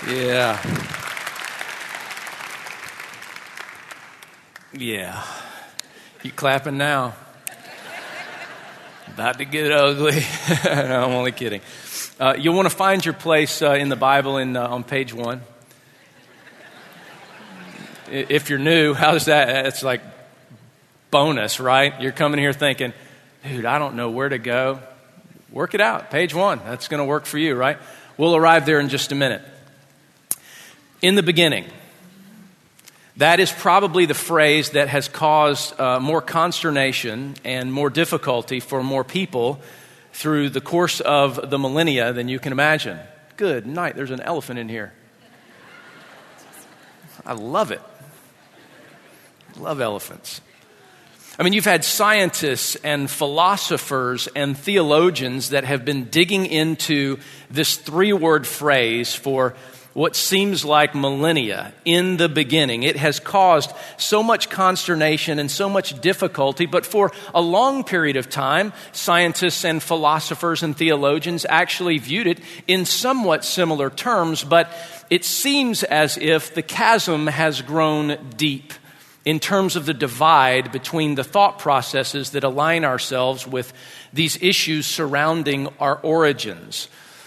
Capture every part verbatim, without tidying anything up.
Yeah. Yeah. You clapping now? About to get ugly. No, I'm only kidding. Uh, you'll want to find your place uh, in the Bible in, uh, on page one. If you're new, how's that? It's like bonus, right? You're coming here thinking, dude, I don't know where to go. Work it out. Page one. That's going to work for you, right? We'll arrive there in just a minute. In the beginning. That is probably the phrase that has caused uh, more consternation and more difficulty for more people through the course of the millennia than you can imagine. Good night. There's an elephant in here. I love it. Love elephants. I mean, you've had scientists and philosophers and theologians that have been digging into this three-word phrase for what seems like millennia, in the beginning. It has caused so much consternation and so much difficulty, but for a long period of time, scientists and philosophers and theologians actually viewed it in somewhat similar terms, but it seems as if the chasm has grown deep in terms of the divide between the thought processes that align ourselves with these issues surrounding our origins.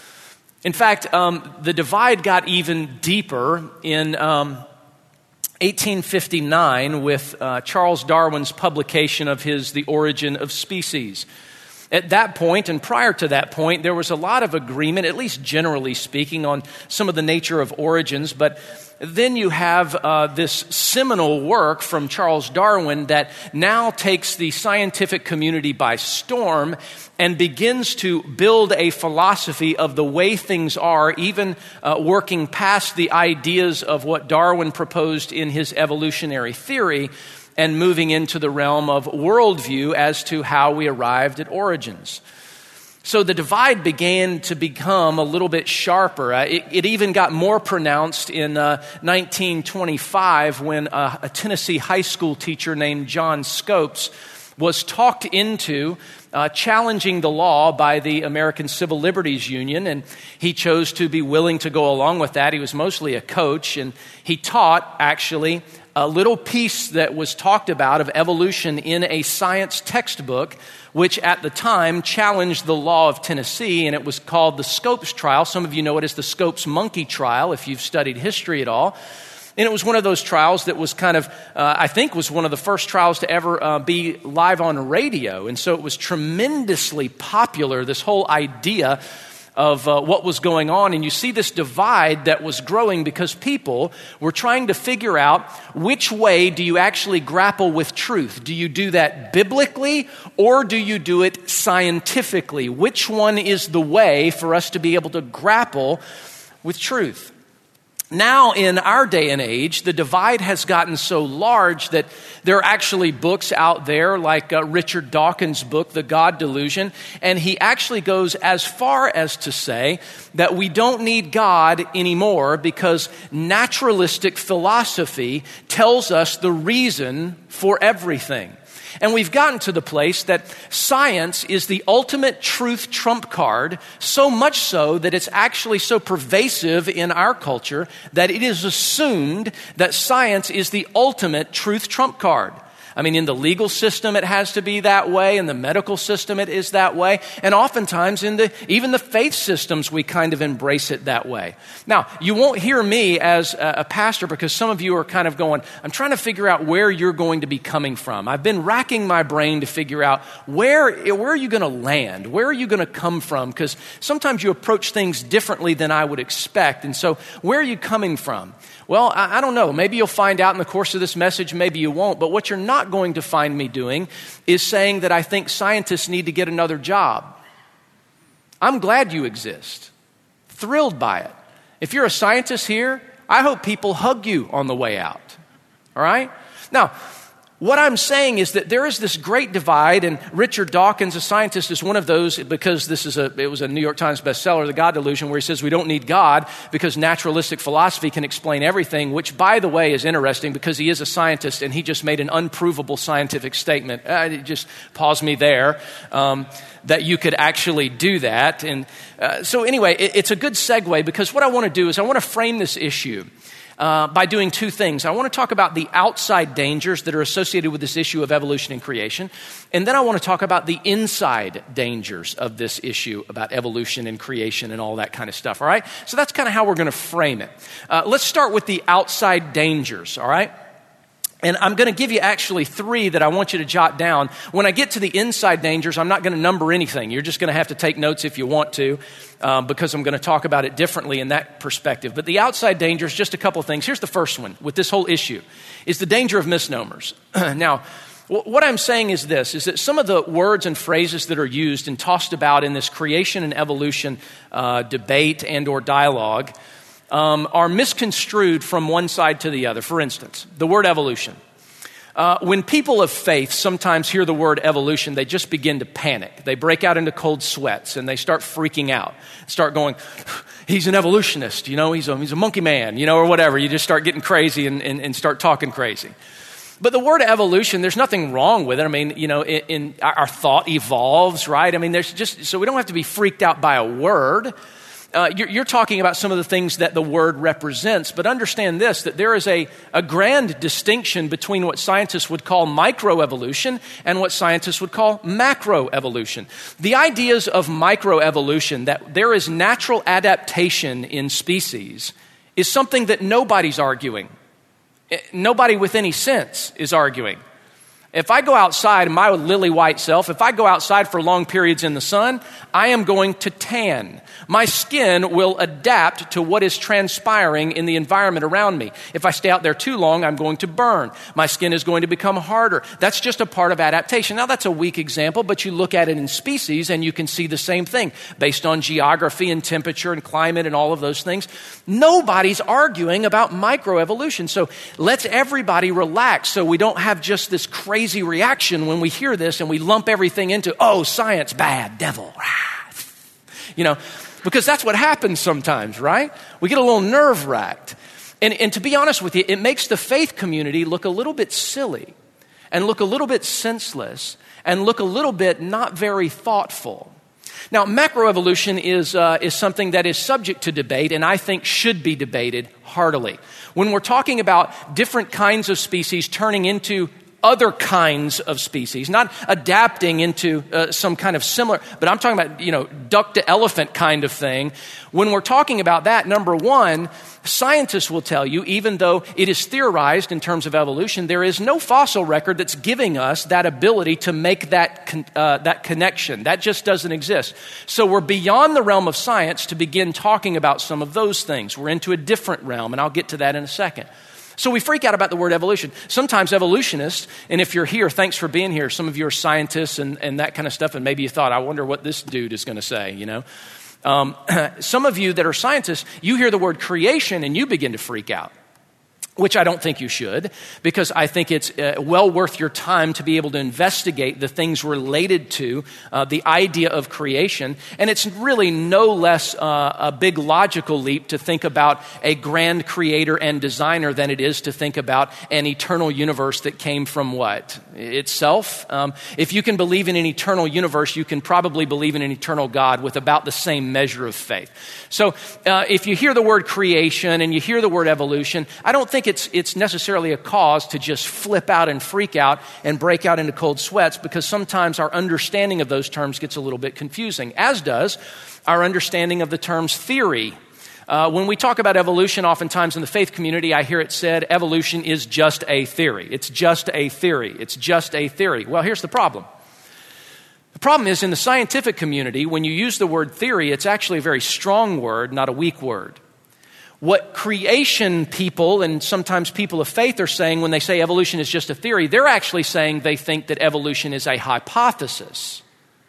In fact, um, the divide got even deeper in um, eighteen fifty-nine with uh, Charles Darwin's publication of his The Origin of Species. At that point, and prior to that point, there was a lot of agreement, at least generally speaking, on some of the nature of origins, but then you have uh, this seminal work from Charles Darwin that now takes the scientific community by storm and begins to build a philosophy of the way things are, even uh, working past the ideas of what Darwin proposed in his evolutionary theory and moving into the realm of worldview as to how we arrived at origins. So the divide began to become a little bit sharper. Uh, it, it even got more pronounced in uh, nineteen twenty-five when uh, a Tennessee high school teacher named John Scopes was talked into uh, challenging the law by the American Civil Liberties Union, and he chose to be willing to go along with that. He was mostly a coach, and he taught, actually, a little piece that was talked about of evolution in a science textbook, which at the time challenged the law of Tennessee, and it was called the Scopes Trial. Some of you know it as the Scopes Monkey Trial, if you've studied history at all. And it was one of those trials that was kind of, uh, I think, was one of the first trials to ever uh, be live on radio. And so it was tremendously popular, this whole idea of uh, what was going on. And you see this divide that was growing because people were trying to figure out which way do you actually grapple with truth. Do you do that biblically or do you do it scientifically? Which one is the way for us to be able to grapple with truth? Now, in our day and age, the divide has gotten so large that there are actually books out there like uh, Richard Dawkins' book, The God Delusion, and he actually goes as far as to say that we don't need God anymore because naturalistic philosophy tells us the reason for everything. And we've gotten to the place that science is the ultimate truth trump card, so much so that it's actually so pervasive in our culture that it is assumed that science is the ultimate truth trump card. I mean, in the legal system, it has to be that way. In the medical system, it is that way. And oftentimes, in the even the faith systems, we kind of embrace it that way. Now, you won't hear me as a pastor because some of you are kind of going, I'm trying to figure out where you're going to be coming from. I've been racking my brain to figure out where, where are you going to land? Where are you going to come from? Because sometimes you approach things differently than I would expect. And so, where are you coming from? Well, I, I don't know. Maybe you'll find out in the course of this message. Maybe you won't. But what you're not going to find me doing is saying that I think scientists need to get another job. I'm glad you exist. Thrilled by it. If you're a scientist here, I hope people hug you on the way out. All right? Now, What I'm saying is that there is this great divide, and Richard Dawkins, a scientist, is one of those, because this is a, it was a New York Times bestseller, The God Delusion, where he says we don't need God because naturalistic philosophy can explain everything, which, by the way, is interesting because he is a scientist and he just made an unprovable scientific statement. Uh, just pause me there, um, that you could actually do that. And uh, so anyway, it, it's a good segue because what I want to do is I want to frame this issue Uh, by doing two things. I want to talk about the outside dangers that are associated with this issue of evolution and creation. And then I want to talk about the inside dangers of this issue about evolution and creation and all that kind of stuff, all right? So that's kind of how we're going to frame it. Uh, let's start with the outside dangers, all right? And I'm going to give you actually three that I want you to jot down. When I get to the inside dangers, I'm not going to number anything. You're just going to have to take notes if you want to, um, because I'm going to talk about it differently in that perspective. But the outside dangers, just a couple of things. Here's the first one with this whole issue, is the danger of misnomers. Now, w- what I'm saying is this, is that some of the words and phrases that are used and tossed about in this creation and evolution uh, debate and or dialogue Um, are misconstrued from one side to the other. For instance, the word evolution. Uh, when people of faith sometimes hear the word evolution, they just begin to panic. They break out into cold sweats and they start freaking out. Start going, he's an evolutionist, you know, he's a, he's a monkey man, you know, or whatever. You just start getting crazy and, and, and start talking crazy. But the word evolution, there's nothing wrong with it. I mean, you know, in, in our thought evolves, right? I mean, there's just, so we don't have to be freaked out by a word. Uh, you're, you're talking about some of the things that the word represents, but understand this, that there is a, a grand distinction between what scientists would call microevolution and what scientists would call macroevolution. The ideas of microevolution, that there is natural adaptation in species, is something that nobody's arguing. Nobody with any sense is arguing. If I go outside, my lily white self, if I go outside for long periods in the sun, I am going to tan. My skin will adapt to what is transpiring in the environment around me. If I stay out there too long, I'm going to burn. My skin is going to become harder. That's just a part of adaptation. Now, that's a weak example, but you look at it in species and you can see the same thing based on geography and temperature and climate and all of those things. Nobody's arguing about microevolution. So let's everybody relax so we don't have just this crazy reaction when we hear this and we lump everything into, oh, science, bad, devil. You know, because that's what happens sometimes, right? We get a little nerve-wracked. And, and to be honest with you, it makes the faith community look a little bit silly and look a little bit senseless and look a little bit not very thoughtful. Now, macroevolution is, uh, is something that is subject to debate and I think should be debated heartily. When we're talking about different kinds of species turning into other kinds of species, not adapting into uh, some kind of similar, but I'm talking about, you know, duck to elephant kind of thing. When we're talking about that, number one, scientists will tell you, even though it is theorized in terms of evolution, there is no fossil record that's giving us that ability to make that con- uh, that connection. That just doesn't exist. So we're beyond the realm of science to begin talking about some of those things. We're into a different realm, and I'll get to that in a second. So we freak out about the word evolution. Sometimes evolutionists, and if you're here, thanks for being here. Some of you are scientists and, and that kind of stuff, and maybe you thought, I wonder what this dude is going to say, you know. Um, some of you that are scientists, you hear the word creation and you begin to freak out, which I don't think you should, because I think it's uh, well worth your time to be able to investigate the things related to uh, the idea of creation. And it's really no less uh, a big logical leap to think about a grand creator and designer than it is to think about an eternal universe that came from what? Itself. Um, if you can believe in an eternal universe, you can probably believe in an eternal God with about the same measure of faith. So uh, if you hear the word creation and you hear the word evolution, I don't think It's, it's necessarily a cause to just flip out and freak out and break out into cold sweats, because sometimes our understanding of those terms gets a little bit confusing, as does our understanding of the terms theory. Uh, when we talk about evolution, oftentimes in the faith community, I hear it said, evolution is just a theory. It's just a theory. It's just a theory. Well, here's the problem. The problem is in the scientific community, when you use the word theory, it's actually a very strong word, not a weak word. What creation people and sometimes people of faith are saying when they say evolution is just a theory, they're actually saying they think that evolution is a hypothesis.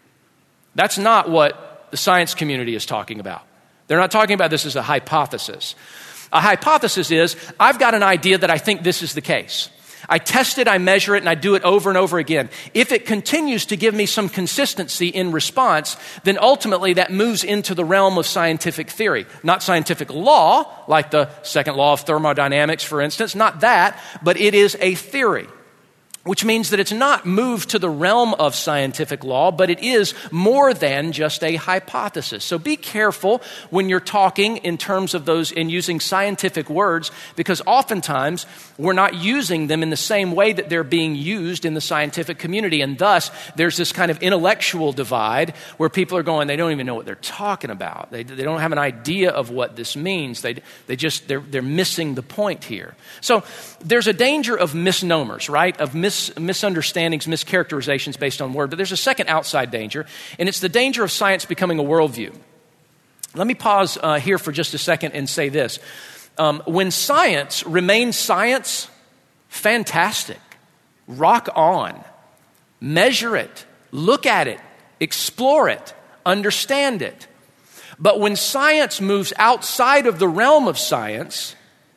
That's not what the science community is talking about. They're not talking about this as a hypothesis. A hypothesis is, I've got an idea that I think this is the case. I test it, I measure it, and I do it over and over again. If it continues to give me some consistency in response, then ultimately that moves into the realm of scientific theory. Not scientific law, like the second law of thermodynamics, for instance, not that, but it is a theory. Which means that it's not moved to the realm of scientific law, but it is more than just a hypothesis. So be careful when you're talking in terms of those and using scientific words, because oftentimes we're not using them in the same way that they're being used in the scientific community. And thus, there's this kind of intellectual divide where people are going, they don't even know what they're talking about. They, they don't have an idea of what this means. They, they just, they're, they're missing the point here. So there's a danger of misnomers, right? Of mis misunderstandings, mischaracterizations based on word. But there's a second outside danger, and it's the danger of science becoming a worldview. Let me pause uh, here for just a second and say this. Um, when science remains science, fantastic. Rock on. Measure it. Look at it. Explore it. Understand it. But when science moves outside of the realm of science,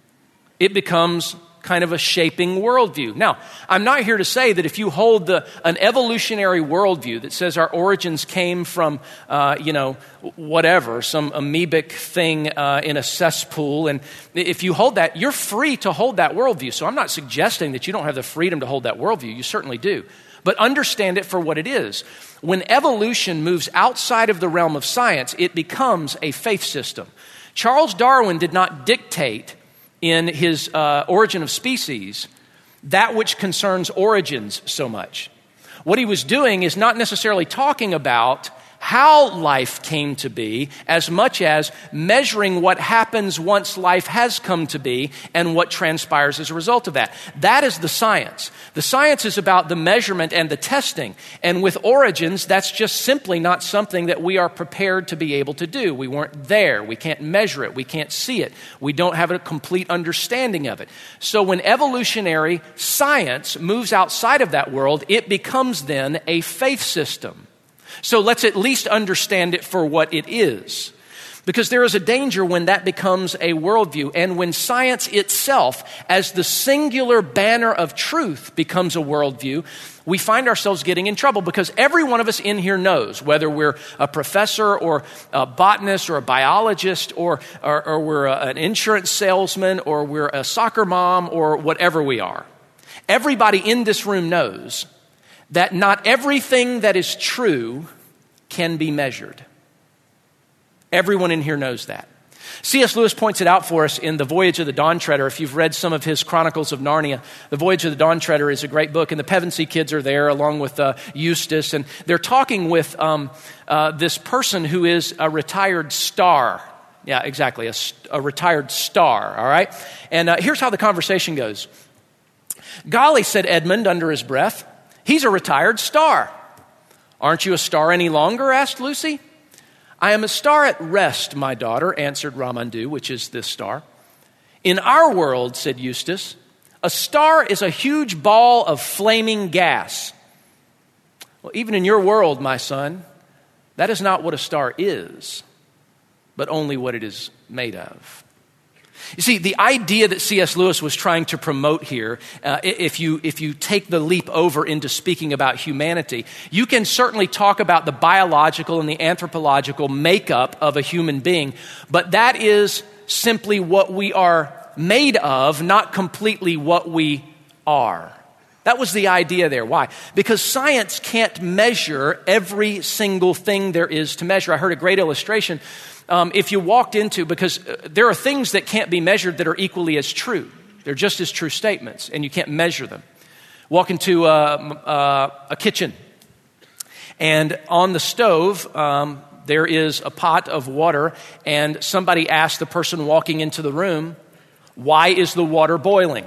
it becomes kind of a shaping worldview. Now, I'm not here to say that if you hold the, an evolutionary worldview that says our origins came from, uh, you know, whatever, some amoebic thing uh, in a cesspool, and if you hold that, you're free to hold that worldview. So I'm not suggesting that you don't have the freedom to hold that worldview. You certainly do. But understand it for what it is. When evolution moves outside of the realm of science, it becomes a faith system. Charles Darwin did not dictate in his uh, Origin of Species that which concerns origins so much. What he was doing is not necessarily talking about how life came to be as much as measuring what happens once life has come to be and what transpires as a result of that. That is the science. The science is about the measurement and the testing. And with origins, that's just simply not something that we are prepared to be able to do. We weren't there. We can't measure it. We can't see it. We don't have a complete understanding of it. So when evolutionary science moves outside of that world, it becomes then a faith system. So let's at least understand it for what it is. Because there is a danger when that becomes a worldview, and when science itself, as the singular banner of truth, becomes a worldview, we find ourselves getting in trouble, because every one of us in here knows, whether we're a professor or a botanist or a biologist or, or, or we're a, an insurance salesman or we're a soccer mom or whatever we are. Everybody in this room knows that not everything that is true can be measured. Everyone in here knows that. C S Lewis points it out for us in The Voyage of the Dawn Treader. If you've read some of his Chronicles of Narnia, The Voyage of the Dawn Treader is a great book, and the Pevensey kids are there along with uh, Eustace, and they're talking with um, uh, this person who is a retired star. Yeah, exactly, a, a retired star, all right? And uh, here's how the conversation goes. "Golly," said Edmund under his breath, "he's a retired star." "Aren't you a star any longer?" asked Lucy. "I am a star at rest, my daughter," answered Ramandu, which is this star. "In our world," said Eustace, "a star is a huge ball of flaming gas." "Well, even in your world, my son, that is not what a star is, but only what it is made of." You see, the idea that C S Lewis was trying to promote here, uh, if you if you take the leap over into speaking about humanity, you can certainly talk about the biological and the anthropological makeup of a human being, but that is simply what we are made of, not completely what we are. That was the idea there. Why? Because science can't measure every single thing there is to measure. I heard a great illustration. Um, if you walked into, because uh, there are things that can't be measured that are equally as true. They're just as true statements, and you can't measure them. Walk into uh, uh, a kitchen, and on the stove, um, there is a pot of water, and somebody asked the person walking into the room, "Why is the water boiling?"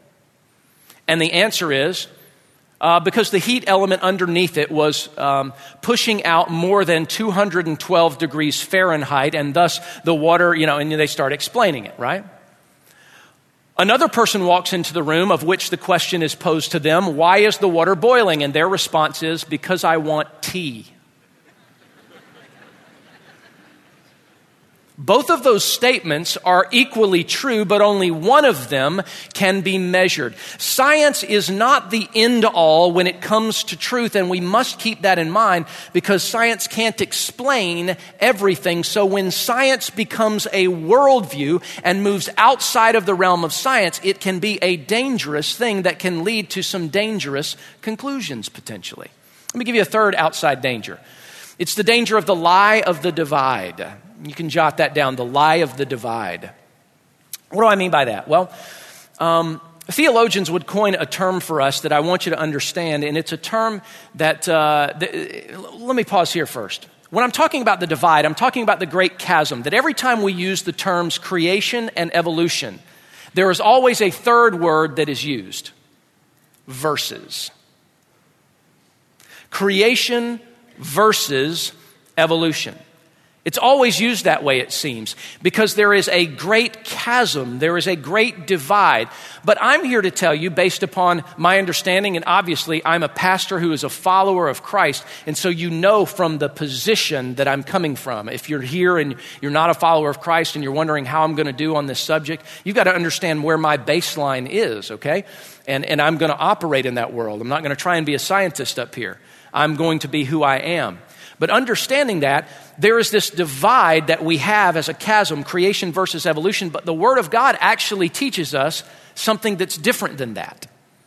And the answer is, Uh, because the heat element underneath it was um, pushing out more than two hundred twelve degrees Fahrenheit, and thus the water, you know, and they start explaining it, right? Another person walks into the room of which the question is posed to them, "Why is the water boiling?" And their response is, "Because I want tea." Both of those statements are equally true, but only one of them can be measured. Science is not the end-all when it comes to truth, and we must keep that in mind because science can't explain everything. So when science becomes a worldview and moves outside of the realm of science, it can be a dangerous thing that can lead to some dangerous conclusions potentially. Let me give you a third outside danger. It's the danger of the lie of the divide. You can jot that down, the lie of the divide. What do I mean by that? Well, um, theologians would coin a term for us that I want you to understand, and it's a term that, uh, th- let me pause here first. When I'm talking about the divide, I'm talking about the great chasm, that every time we use the terms creation and evolution, there is always a third word that is used, versus. Creation versus evolution. It's always used that way, it seems, because there is a great chasm, there is a great divide. But I'm here to tell you, based upon my understanding, and obviously I'm a pastor who is a follower of Christ, and so you know from the position that I'm coming from. If you're here and you're not a follower of Christ and you're wondering how I'm going to do on this subject, you've got to understand where my baseline is, okay? And, and I'm going to operate in that world. I'm not going to try and be a scientist up here. I'm going to be who I am. But understanding that, there is this divide that we have as a chasm, creation versus evolution, but the Word of God actually teaches us something that's different than that.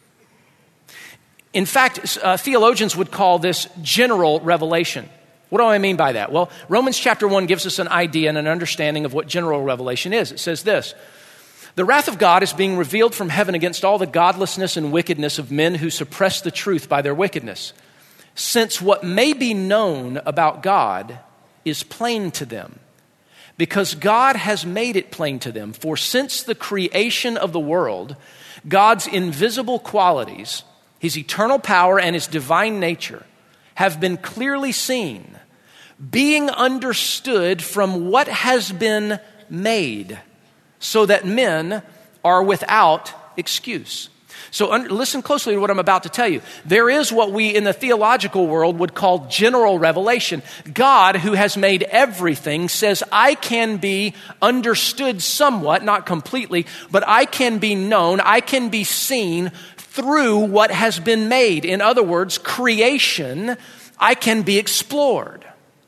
In fact, uh, theologians would call this general revelation. What do I mean by that? Well, Romans chapter one gives us an idea and an understanding of what general revelation is. It says this: the wrath of God is being revealed from heaven against all the godlessness and wickedness of men who suppress the truth by their wickedness. Since what may be known about God is plain to them, because God has made it plain to them. For since the creation of the world, God's invisible qualities, his eternal power and his divine nature, have been clearly seen, being understood from what has been made, so that men are without excuse. So under, listen closely to what I'm about to tell you. There is what we in the theological world would call general revelation. God, who has made everything, says, I can be understood somewhat, not completely, but I can be known, I can be seen through what has been made. In other words, creation, I can be explored.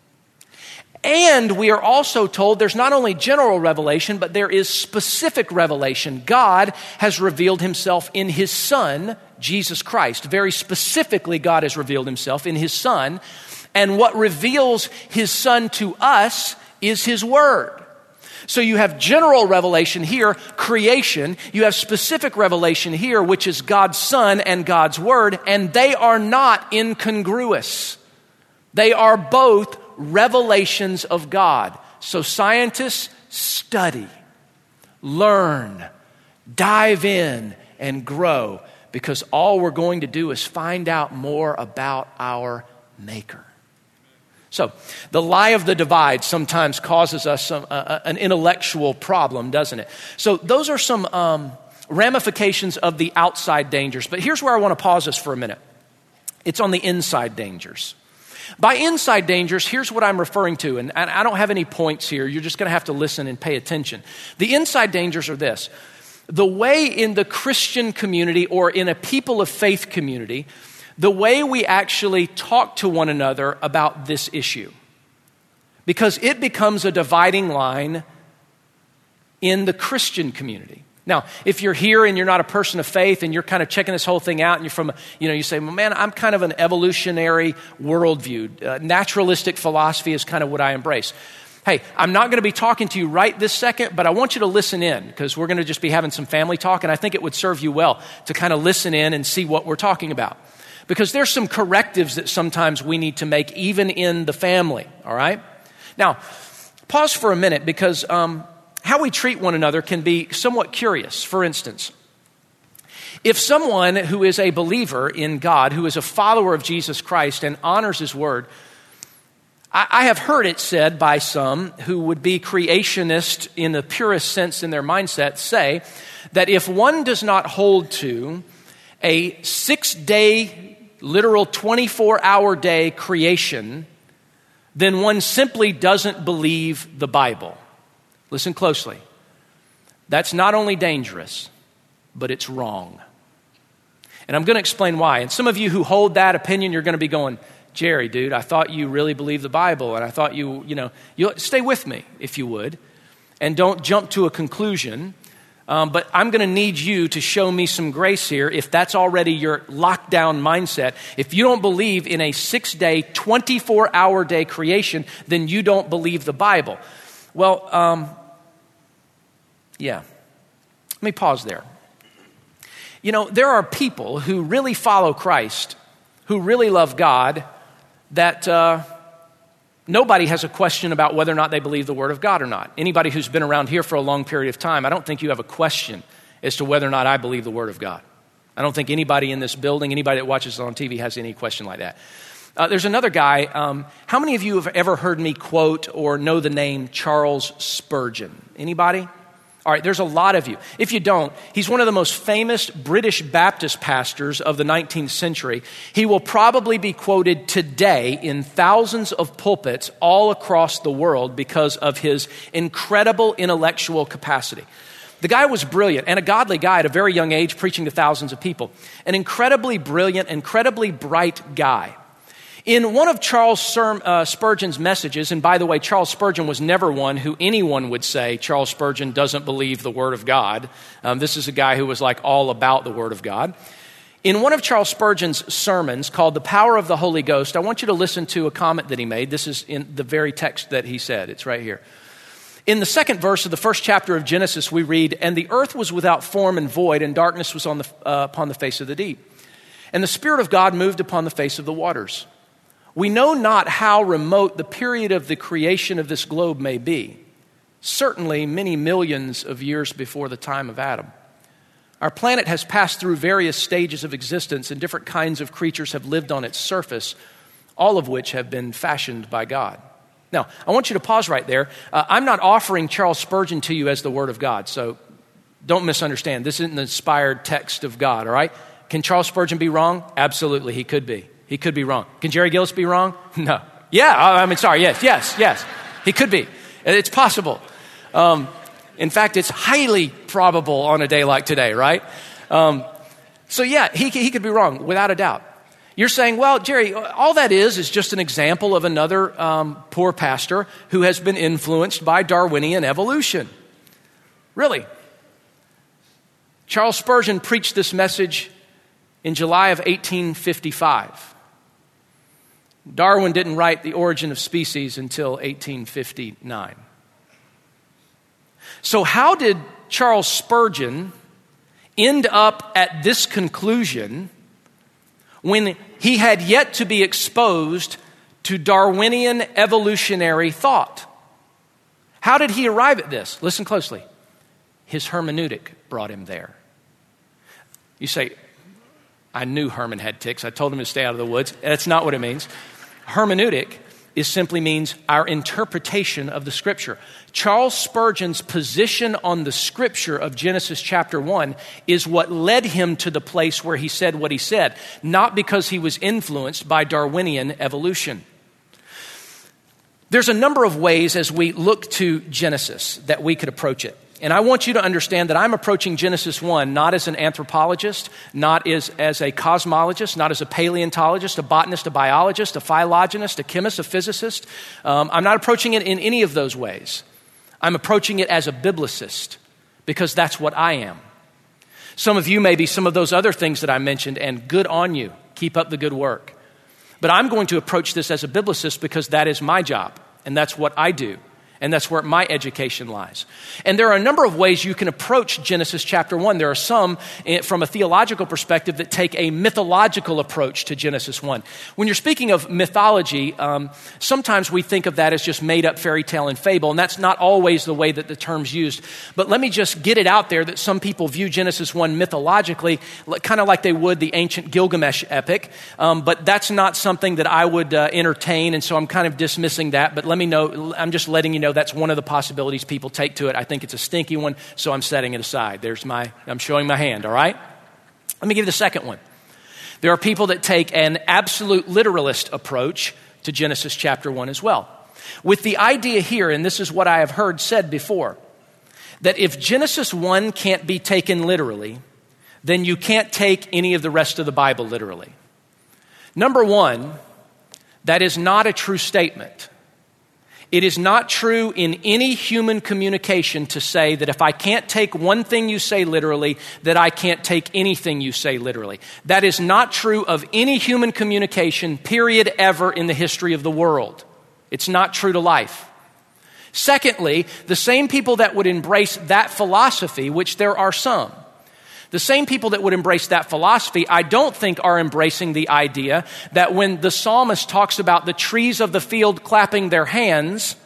And we are also told there's not only general revelation, but there is specific revelation. God has revealed himself in his Son, Jesus Christ. Very specifically, God has revealed himself in his Son. And what reveals his Son to us is his Word. So you have general revelation here, creation. You have specific revelation here, which is God's Son and God's Word. And they are not incongruous. They are both revelations of God. So scientists study, learn, dive in, and grow, because all we're going to do is find out more about our Maker. So the lie of the divide sometimes causes us some, uh, an intellectual problem, doesn't it? So those are some um, ramifications of the outside dangers. But here's where I want to pause us for a minute. It's on the inside dangers. By inside dangers, here's what I'm referring to, and I don't have any points here. You're just going to have to listen and pay attention. The inside dangers are this. The way in the Christian community or in a people of faith community, the way we actually talk to one another about this issue. Because it becomes a dividing line in the Christian community. Now, if you're here and you're not a person of faith and you're kind of checking this whole thing out and you're from, you know, you say, well, man, I'm kind of an evolutionary worldview. Uh, naturalistic philosophy is kind of what I embrace. Hey, I'm not going to be talking to you right this second, but I want you to listen in because we're going to just be having some family talk, and I think it would serve you well to kind of listen in and see what we're talking about. Because there's some correctives that sometimes we need to make even in the family, all right? Now, pause for a minute because um, how we treat one another can be somewhat curious. For instance, if someone who is a believer in God, who is a follower of Jesus Christ and honors his word, I, I have heard it said by some who would be creationist in the purest sense in their mindset say that if one does not hold to a six-day, literal twenty-four hour day creation, then one simply doesn't believe the Bible. Listen closely. That's not only dangerous, but it's wrong. And I'm going to explain why. And some of you who hold that opinion, you're going to be going, Jerry, dude, I thought you really believed the Bible, and I thought you, you know, you stay with me, if you would, and don't jump to a conclusion. Um, but I'm going to need you to show me some grace here if that's already your lockdown mindset. If you don't believe in a six-day, twenty-four hour day creation, then you don't believe the Bible. Well, um, yeah. Let me pause there. You know, there are people who really follow Christ, who really love God, that uh, nobody has a question about whether or not they believe the Word of God or not. Anybody who's been around here for a long period of time, I don't think you have a question as to whether or not I believe the Word of God. I don't think anybody in this building, anybody that watches on T V has any question like that. Uh, there's another guy. Um, how many of you have ever heard me quote or know the name Charles Spurgeon? Anybody? All right, there's a lot of you. If you don't, he's one of the most famous British Baptist pastors of the nineteenth century. He will probably be quoted today in thousands of pulpits all across the world because of his incredible intellectual capacity. The guy was brilliant and a godly guy at a very young age, preaching to thousands of people. An incredibly brilliant, incredibly bright guy. In one of Charles Ser- uh, Spurgeon's messages, and by the way, Charles Spurgeon was never one who anyone would say Charles Spurgeon doesn't believe the Word of God. Um, this is a guy who was like all about the Word of God. In one of Charles Spurgeon's sermons called The Power of the Holy Ghost, I want you to listen to a comment that he made. This is in the very text that he said. It's right here. In the second verse of the first chapter of Genesis, we read, "And the earth was without form and void, and darkness was on the, uh, upon the face of the deep. And the Spirit of God moved upon the face of the waters. We know not how remote the period of the creation of this globe may be, certainly many millions of years before the time of Adam. Our planet has passed through various stages of existence, and different kinds of creatures have lived on its surface, all of which have been fashioned by God." Now, I want you to pause right there. Uh, I'm not offering Charles Spurgeon to you as the Word of God, so don't misunderstand. This isn't the inspired text of God, all right? Can Charles Spurgeon be wrong? Absolutely, he could be. He could be wrong. Can Jerry Gillis be wrong? No. Yeah, I mean, sorry, yes, yes, yes. He could be. It's possible. Um, in fact, it's highly probable on a day like today, right? Um, so yeah, he, he could be wrong, without a doubt. You're saying, well, Jerry, all that is is just an example of another um, poor pastor who has been influenced by Darwinian evolution. Really? Charles Spurgeon preached this message in July of eighteen fifty-five. Darwin didn't write The Origin of Species until eighteen fifty-nine. So how did Charles Spurgeon end up at this conclusion when he had yet to be exposed to Darwinian evolutionary thought? How did he arrive at this? Listen closely. His hermeneutic brought him there. You say, I knew Herman had ticks. I told him to stay out of the woods. That's not what it means. Hermeneutic is simply means our interpretation of the Scripture. Charles Spurgeon's position on the Scripture of Genesis chapter one is what led him to the place where he said what he said, not because he was influenced by Darwinian evolution. There's a number of ways as we look to Genesis that we could approach it. And I want you to understand that I'm approaching Genesis one not as an anthropologist, not as, as a cosmologist, not as a paleontologist, a botanist, a biologist, a phylogenists, a chemist, a physicist. Um, I'm not approaching it in any of those ways. I'm approaching it as a biblicist because that's what I am. Some of you may be some of those other things that I mentioned, and good on you. Keep up the good work. But I'm going to approach this as a biblicist because that is my job, and that's what I do. And that's where my education lies. And there are a number of ways you can approach Genesis chapter one. There are some from a theological perspective that take a mythological approach to Genesis one. When you're speaking of mythology, um, sometimes we think of that as just made up fairy tale and fable, and that's not always the way that the term's used. But let me just get it out there that some people view Genesis one mythologically, kind of like they would the ancient Gilgamesh epic. Um, but that's not something that I would uh, entertain, and so I'm kind of dismissing that. But let me know, I'm just letting you know that's one of the possibilities people take to it. I think it's a stinky one, so I'm setting it aside. There's my, I'm showing my hand, all right? Let me give you the second one. There are people that take an absolute literalist approach to Genesis chapter one as well. with the idea here, and this is what I have heard said before, that if Genesis one can't be taken literally, then you can't take any of the rest of the Bible literally. Number one, that is not a true statement. It is not true in any human communication to say that if I can't take one thing you say literally, that I can't take anything you say literally. That is not true of any human communication, period, ever in the history of the world. It's not true to life. Secondly, the same people that would embrace that philosophy, which there are some, the same people that would embrace that philosophy, I don't think are embracing the idea that when the psalmist talks about the trees of the field clapping their hands,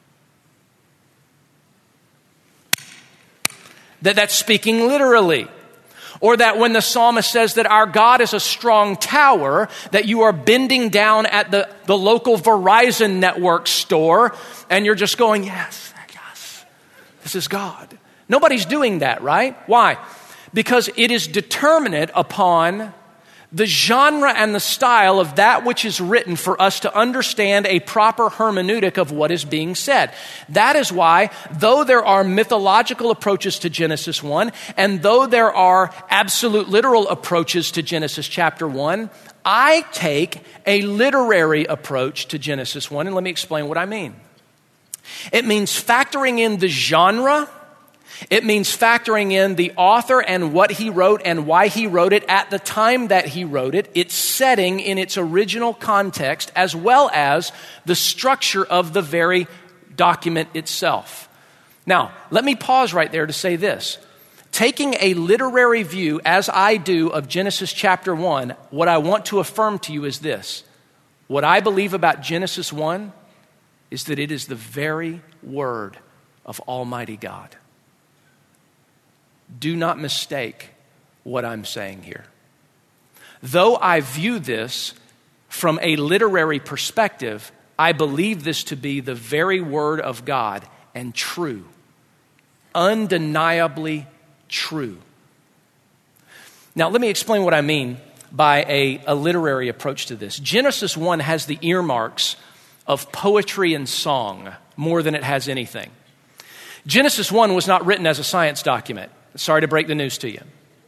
that that's speaking literally. Or that when the psalmist says that our God is a strong tower, that you are bending down at the, the local Verizon network store and you're just going, yes, yes, this is God. Nobody's doing that, right? Why? Because it is determinate upon the genre and the style of that which is written for us to understand a proper hermeneutic of what is being said. That is why, though there are mythological approaches to Genesis one, and though there are absolute literal approaches to Genesis chapter one, I take a literary approach to Genesis one, and let me explain what I mean. It means factoring in the genre. It means factoring in the author and what he wrote and why he wrote it at the time that he wrote it, its setting in its original context, as well as the structure of the very document itself. Now, let me pause right there to say this. Taking a literary view, as I do, of Genesis chapter one, what I want to affirm to you is this. What I believe about Genesis one is that it is the very word of Almighty God. Do not mistake what I'm saying here. Though I view this from a literary perspective, I believe this to be the very word of God and true. Undeniably true. Now, let me explain what I mean by a, a literary approach to this. Genesis one has the earmarks of poetry and song more than it has anything. Genesis one was not written as a science document. Sorry to break the news to you.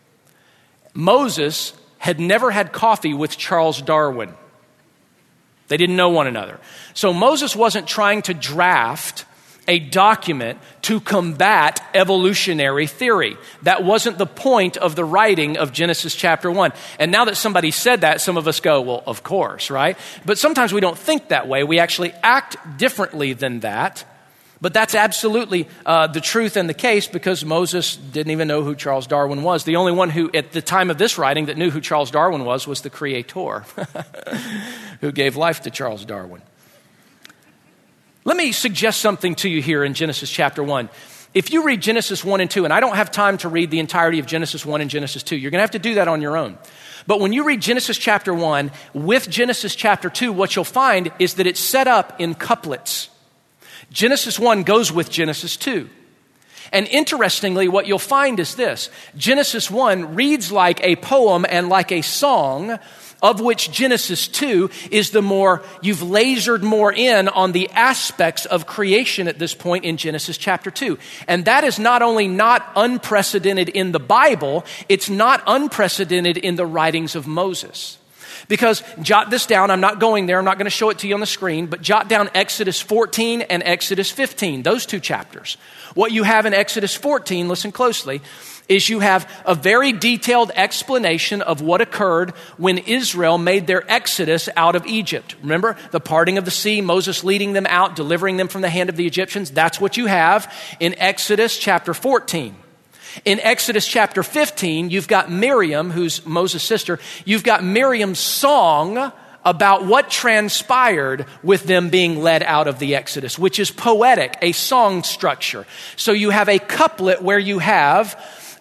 Moses had never had coffee with Charles Darwin. They didn't know one another. So Moses wasn't trying to draft a document to combat evolutionary theory. That wasn't the point of the writing of Genesis chapter one. And now that somebody said that, some of us go, well, of course, right? But sometimes we don't think that way. We actually act differently than that. But that's absolutely uh, the truth and the case, because Moses didn't even know who Charles Darwin was. The only one who, at the time of this writing, that knew who Charles Darwin was was the Creator, who gave life to Charles Darwin. Let me suggest something to you here in Genesis chapter one. If you read Genesis one and two, and I don't have time to read the entirety of Genesis one and Genesis two, you're going to have to do that on your own. But when you read Genesis chapter one with Genesis chapter two, what you'll find is that it's set up in couplets. Genesis one goes with Genesis two. And interestingly, what you'll find is this. Genesis one reads like a poem and like a song, of which Genesis two is the more, you've lasered more in on the aspects of creation at this point in Genesis chapter two. And that is not only not unprecedented in the Bible, it's not unprecedented in the writings of Moses. Because, jot this down, I'm not going there, I'm not going to show it to you on the screen, but jot down Exodus fourteen and Exodus fifteen, those two chapters. What you have in Exodus fourteen, listen closely, is you have a very detailed explanation of what occurred when Israel made their exodus out of Egypt. Remember, the parting of the sea, Moses leading them out, delivering them from the hand of the Egyptians. That's what you have in Exodus chapter fourteen. In Exodus chapter fifteen, you've got Miriam, who's Moses' sister. You've got Miriam's song about what transpired with them being led out of the Exodus, which is poetic, a song structure. So you have a couplet where you have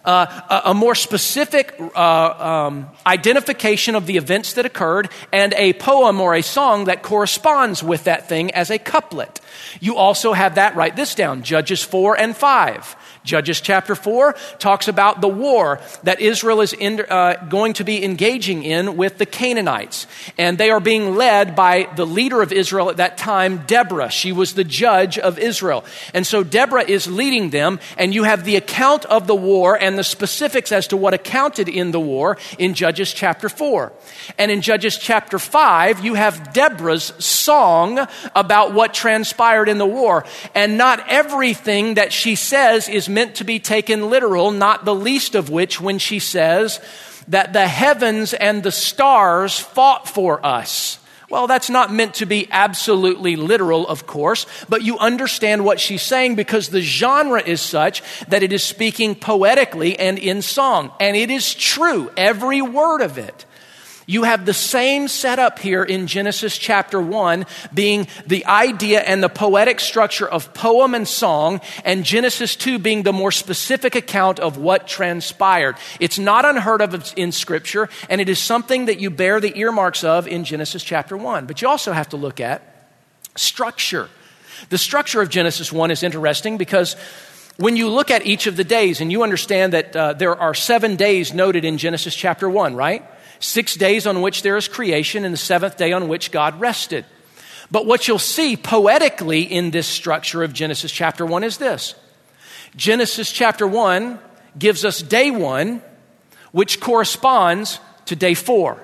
Uh, a, a more specific uh, um, identification of the events that occurred, and a poem or a song that corresponds with that thing as a couplet. You also have that, write this down, Judges four and five. Judges chapter four talks about the war that Israel is in, uh, going to be engaging in with the Canaanites. And they are being led by the leader of Israel at that time, Deborah. She was the judge of Israel. And so Deborah is leading them, and you have the account of the war and the specifics as to what accounted in the war in Judges chapter four. And in Judges chapter five, you have Deborah's song about what transpired in the war. And not everything that she says is meant to be taken literal, not the least of which when she says that the heavens and the stars fought for us. Well, that's not meant to be absolutely literal, of course, but you understand what she's saying because the genre is such that it is speaking poetically and in song. And it is true, every word of it. You have the same setup here in Genesis chapter one, being the idea and the poetic structure of poem and song, and Genesis two being the more specific account of what transpired. It's not unheard of in Scripture, and it is something that you bear the earmarks of in Genesis chapter one. But you also have to look at structure. The structure of Genesis one is interesting because when you look at each of the days, and you understand that uh, there are seven days noted in Genesis chapter one, right? Six days on which there is creation, and the seventh day on which God rested. But what you'll see poetically in this structure of Genesis chapter one is this. Genesis chapter one gives us day one, which corresponds to day four.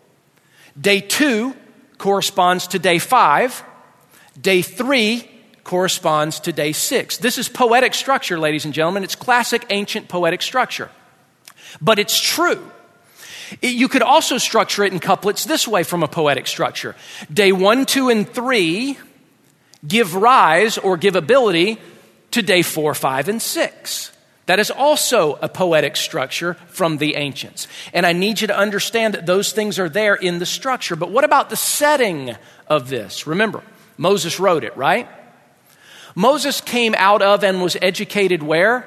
Day two corresponds to day five. Day three corresponds to day six. This is poetic structure, ladies and gentlemen. It's classic ancient poetic structure. But it's true. You could also structure it in couplets this way from a poetic structure. Day one, two, and three give rise or give ability to day four, five, and six. That is also a poetic structure from the ancients. And I need you to understand that those things are there in the structure. But what about the setting of this? Remember, Moses wrote it, right? Moses came out of and was educated where?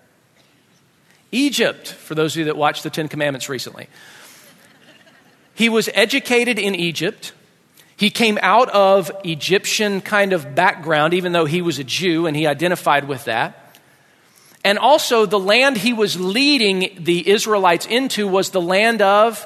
Egypt, for those of you that watched the Ten Commandments recently. He was educated in Egypt. He came out of Egyptian kind of background, even though he was a Jew and he identified with that. And also the land he was leading the Israelites into was the land of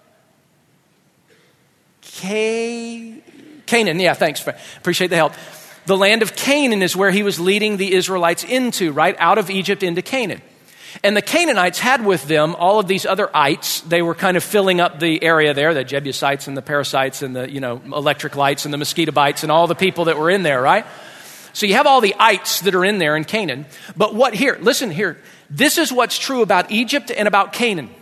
Ca- Canaan. Yeah, thanks. Appreciate the help. The land of Canaan is where he was leading the Israelites into, right? Out of Egypt into Canaan. And the Canaanites had with them all of these other ites. They were kind of filling up the area there, the Jebusites and the Perizzites and the, you know, electric lights and the mosquito bites and all the people that were in there, right? So you have all the ites that are in there in Canaan. But what here, listen here, this is what's true about Egypt and about Canaan.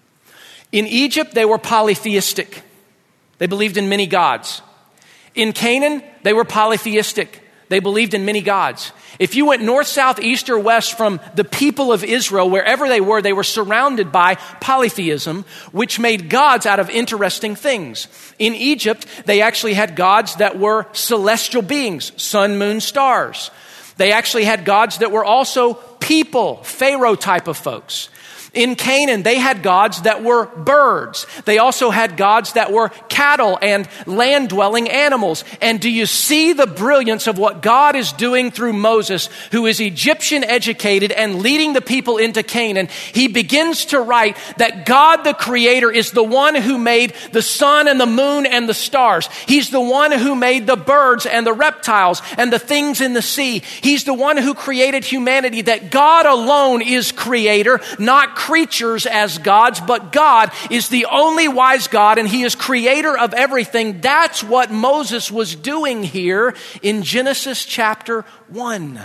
In Egypt, they were polytheistic. They believed in many gods. In Canaan, they were polytheistic. They believed in many gods. If you went north, south, east, or west from the people of Israel, wherever they were, they were surrounded by polytheism, which made gods out of interesting things. In Egypt, they actually had gods that were celestial beings, sun, moon, stars. They actually had gods that were also people, Pharaoh type of folks. In Canaan, they had gods that were birds. They also had gods that were cattle and land-dwelling animals. And do you see the brilliance of what God is doing through Moses, who is Egyptian educated and leading the people into Canaan? He begins to write that God the Creator is the one who made the sun and the moon and the stars. He's the one who made the birds and the reptiles and the things in the sea. He's the one who created humanity, that God alone is creator, not creatures as gods, but God is the only wise God, and He is creator of everything. That's what Moses was doing here in Genesis chapter one.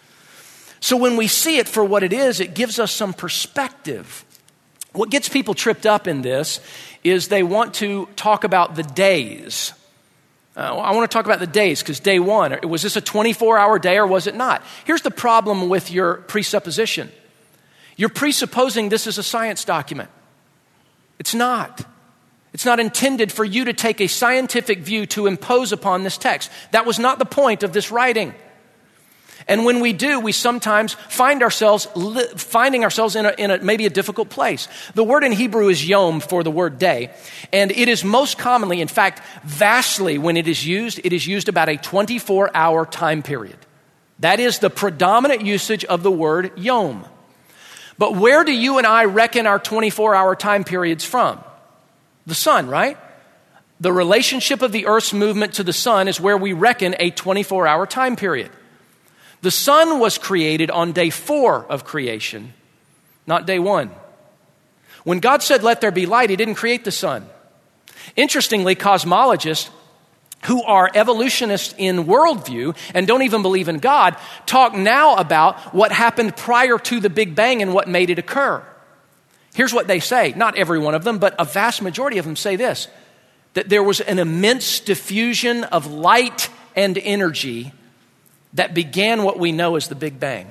So when we see it for what it is, it gives us some perspective. What gets people tripped up in this is they want to talk about the days. Uh, I want to talk about the days, because day one, was this a twenty-four hour day or was it not? Here's the problem with your presupposition. You're presupposing this is a science document. It's not. It's not intended for you to take a scientific view to impose upon this text. That was not the point of this writing. And when we do, we sometimes find ourselves li- finding ourselves in, a, in a, maybe a difficult place. The word in Hebrew is yom for the word day. And it is most commonly, in fact, vastly when it is used, it is used about a twenty-four hour time period. That is the predominant usage of the word yom. But where do you and I reckon our twenty-four hour time periods from? The sun, right? The relationship of the earth's movement to the sun is where we reckon a twenty-four hour time period. The sun was created on day four of creation, not day one. When God said, let there be light, he didn't create the sun. Interestingly, cosmologists who are evolutionists in worldview and don't even believe in God talk now about what happened prior to the Big Bang and what made it occur. Here's what they say. Not every one of them, but a vast majority of them say this, that there was an immense diffusion of light and energy that began what we know as the Big Bang.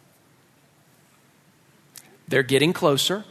They're getting closer.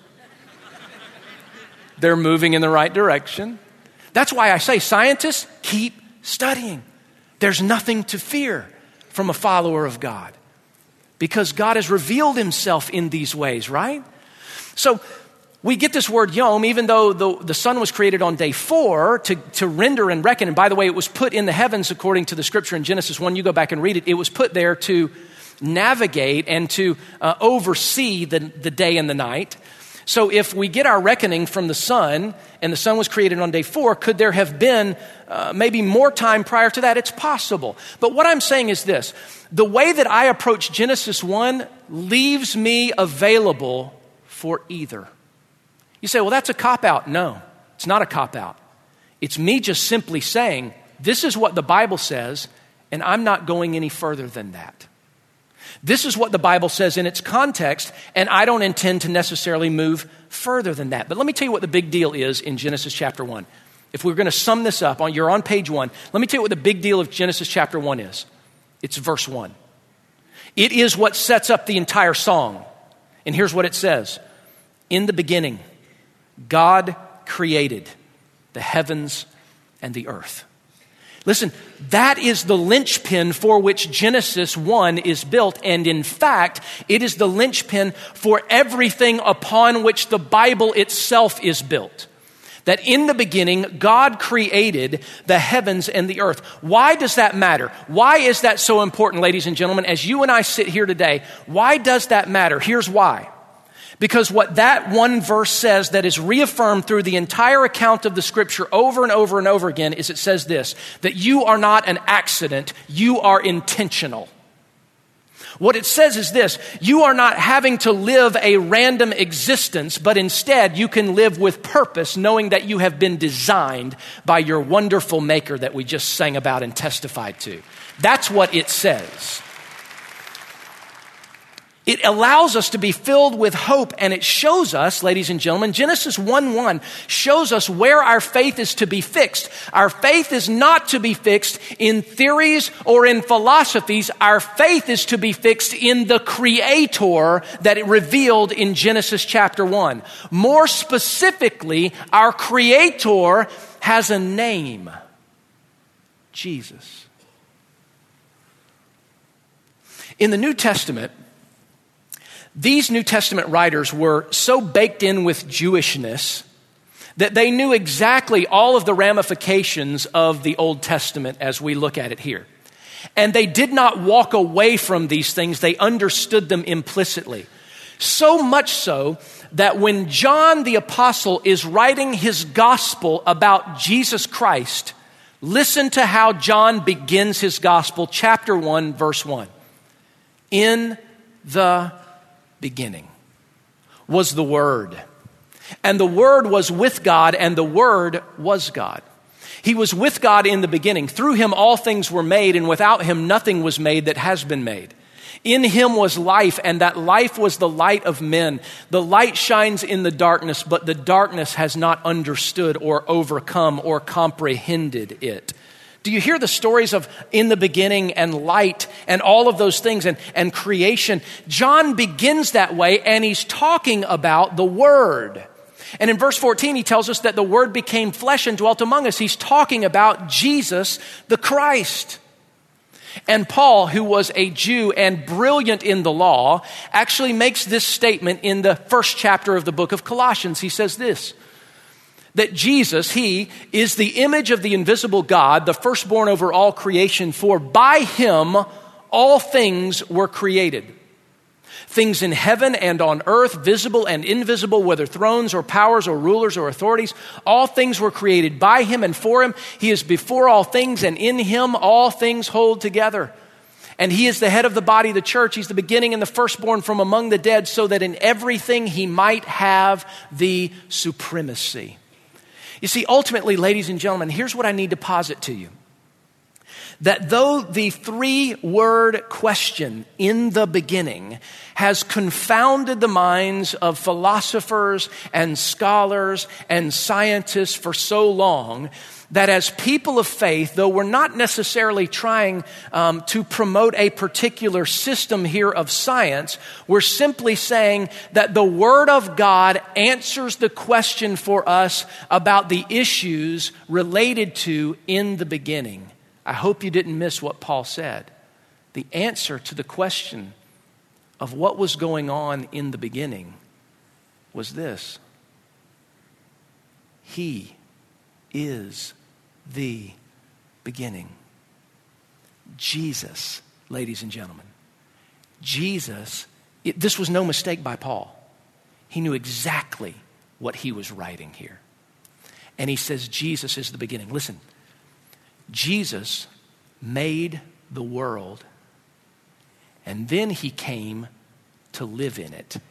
They're moving in the right direction. That's why I say scientists keep studying. There's nothing to fear from a follower of God because God has revealed himself in these ways, right? So we get this word yom, even though the, the sun was created on day four to, to render and reckon. And by the way, it was put in the heavens according to the scripture in Genesis one. You go back and read it. It was put there to navigate and to uh, oversee the, the day and the night. So if we get our reckoning from the sun, and the sun was created on day four, could there have been uh, maybe more time prior to that? It's possible. But what I'm saying is this. The way that I approach Genesis one leaves me available for either. You say, well, that's a cop-out. No, it's not a cop-out. It's me just simply saying, this is what the Bible says, and I'm not going any further than that. This is what the Bible says in its context, and I don't intend to necessarily move further than that. But let me tell you what the big deal is in Genesis chapter one. If we're going to sum this up, on you're on page one, let me tell you what the big deal of Genesis chapter one is. It's verse one. It is what sets up the entire song. And here's what it says. In the beginning, God created the heavens and the earth. Listen, that is the linchpin for which Genesis one is built. And in fact, it is the linchpin for everything upon which the Bible itself is built. That in the beginning, God created the heavens and the earth. Why does that matter? Why is that so important, ladies and gentlemen? As you and I sit here today, why does that matter? Here's why. Because what that one verse says that is reaffirmed through the entire account of the scripture over and over and over again is it says this, that you are not an accident, you are intentional. What it says is this, you are not having to live a random existence, but instead you can live with purpose, knowing that you have been designed by your wonderful maker that we just sang about and testified to. That's what it says. It allows us to be filled with hope, and it shows us, ladies and gentlemen, Genesis one one shows us where our faith is to be fixed. Our faith is not to be fixed in theories or in philosophies. Our faith is to be fixed in the Creator that it revealed in Genesis chapter one. More specifically, our Creator has a name, Jesus. In the New Testament, these New Testament writers were so baked in with Jewishness that they knew exactly all of the ramifications of the Old Testament as we look at it here. And they did not walk away from these things. They understood them implicitly. So much so that when John the Apostle is writing his gospel about Jesus Christ, listen to how John begins his gospel, chapter one, verse one. In the beginning was the Word, and the Word was with God, and the Word was God. He was with God in the beginning. Through him all things were made, and without him nothing was made that has been made. In him was life, and that life was the light of men. The light shines in the darkness, but the darkness has not understood or overcome or comprehended it. Do you hear the stories of in the beginning and light and all of those things and, and creation? John begins that way, and he's talking about the Word. And in verse fourteen, he tells us that the Word became flesh and dwelt among us. He's talking about Jesus, the Christ. And Paul, who was a Jew and brilliant in the law, actually makes this statement in the first chapter of the book of Colossians. He says this, that Jesus, he is the image of the invisible God, the firstborn over all creation, for by him all things were created. Things in heaven and on earth, visible and invisible, whether thrones or powers or rulers or authorities, all things were created by him and for him. He is before all things, and in him all things hold together. And he is the head of the body, the church. He's the beginning and the firstborn from among the dead, so that in everything he might have the supremacy. You see, ultimately, ladies and gentlemen, here's what I need to posit to you. That though the three-word question, in the beginning, has confounded the minds of philosophers and scholars and scientists for so long, that as people of faith, though we're not necessarily trying um, to promote a particular system here of science, we're simply saying that the Word of God answers the question for us about the issues related to in the beginning. I hope you didn't miss what Paul said. The answer to the question of what was going on in the beginning was this: He is the beginning. Jesus, ladies and gentlemen. Jesus, it, this was no mistake by Paul. He knew exactly what he was writing here. And he says Jesus is the beginning. Listen, Jesus made the world, and then he came to live in it.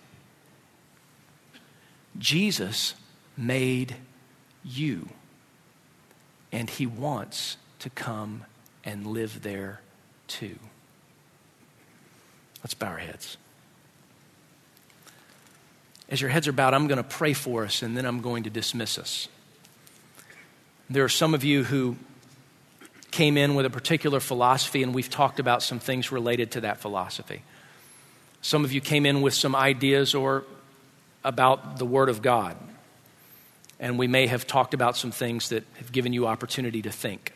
Jesus made you, and he wants to come and live there too. Let's bow our heads. As your heads are bowed, I'm going to pray for us, and then I'm going to dismiss us. There are some of you who came in with a particular philosophy, and we've talked about some things related to that philosophy. Some of you came in with some ideas or about the Word of God, and we may have talked about some things that have given you opportunity to think.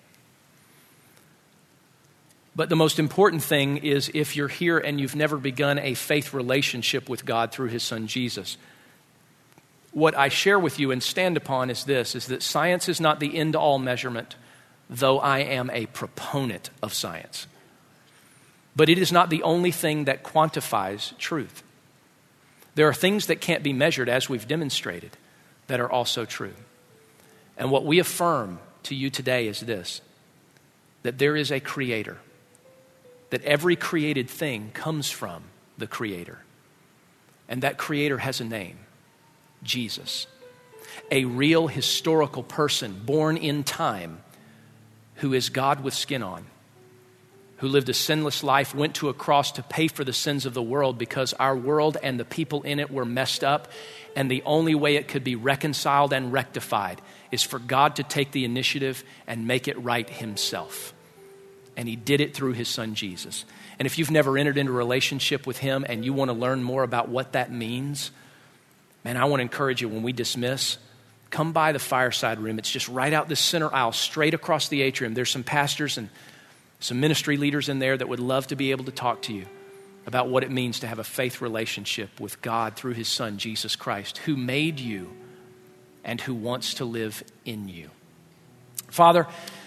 But the most important thing is, if you're here and you've never begun a faith relationship with God through his Son Jesus, what I share with you and stand upon is this, is that science is not the end-all measurement, though I am a proponent of science. But it is not the only thing that quantifies truth. There are things that can't be measured, as we've demonstrated, that are also true. And what we affirm to you today is this, that there is a creator, that every created thing comes from the creator. And that creator has a name, Jesus. A real historical person born in time, who is God with skin on, who lived a sinless life, went to a cross to pay for the sins of the world because our world and the people in it were messed up, and the only way it could be reconciled and rectified is for God to take the initiative and make it right himself. And he did it through his Son Jesus. And if you've never entered into a relationship with him and you want to learn more about what that means, man, I want to encourage you, when we dismiss, come by the fireside room. It's just right out this center aisle, straight across the atrium. There's some pastors and some ministry leaders in there that would love to be able to talk to you about what it means to have a faith relationship with God through his Son, Jesus Christ, who made you and who wants to live in you. Father,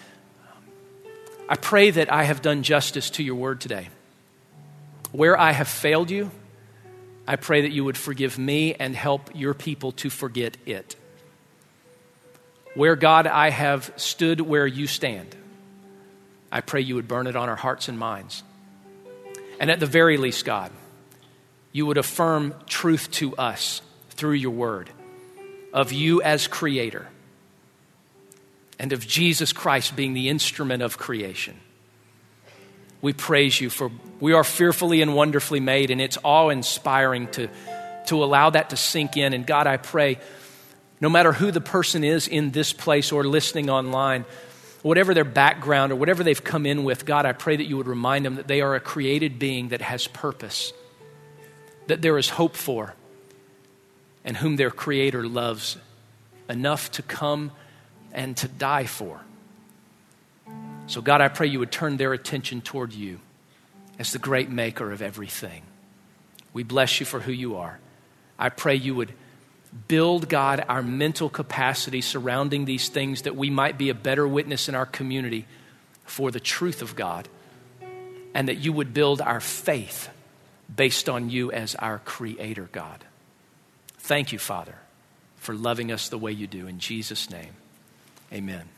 I pray that I have done justice to your word today. Where I have failed you, I pray that you would forgive me and help your people to forget it. Where, God, I have stood where you stand, I pray you would burn it on our hearts and minds. And at the very least, God, you would affirm truth to us through your word of you as creator and of Jesus Christ being the instrument of creation. We praise you, for we are fearfully and wonderfully made, and it's awe-inspiring to, to allow that to sink in. And God, I pray, no matter who the person is in this place or listening online, whatever their background or whatever they've come in with, God, I pray that you would remind them that they are a created being that has purpose, that there is hope for, and whom their Creator loves enough to come and to die for. So God, I pray you would turn their attention toward you as the great maker of everything. We bless you for who you are. I pray you would build, God, our mental capacity surrounding these things, that we might be a better witness in our community for the truth of God, and that you would build our faith based on you as our creator, God. Thank you, Father, for loving us the way you do. In Jesus' name, amen.